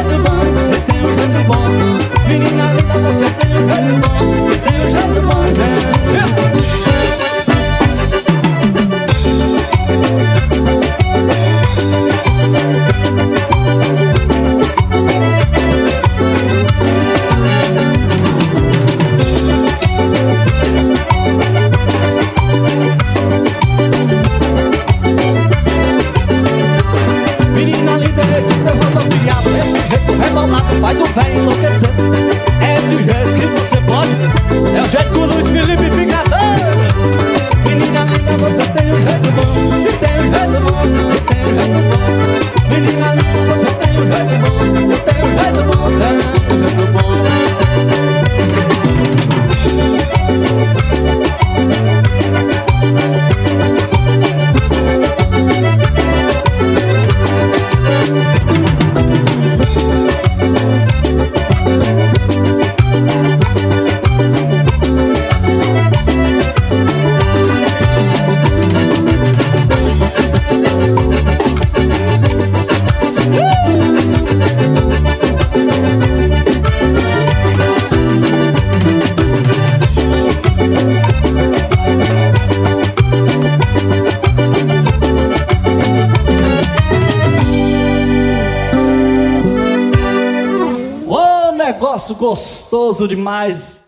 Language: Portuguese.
jeito bom, você tem um jeito bom. Menina linda, você tem um jeito bom, você tem um jeito bom, faz o velho enlouquecer. É esse jeito que você pode, é o jeito que o Luiz Felipe fica doido. Menina linda, você tem um jeito bom, você tem um jeito bom, você tem um jeito bom. Menina linda, você tem um jeito bom, você tem um jeito bom, tem um jeito bom. Negócio gostoso demais.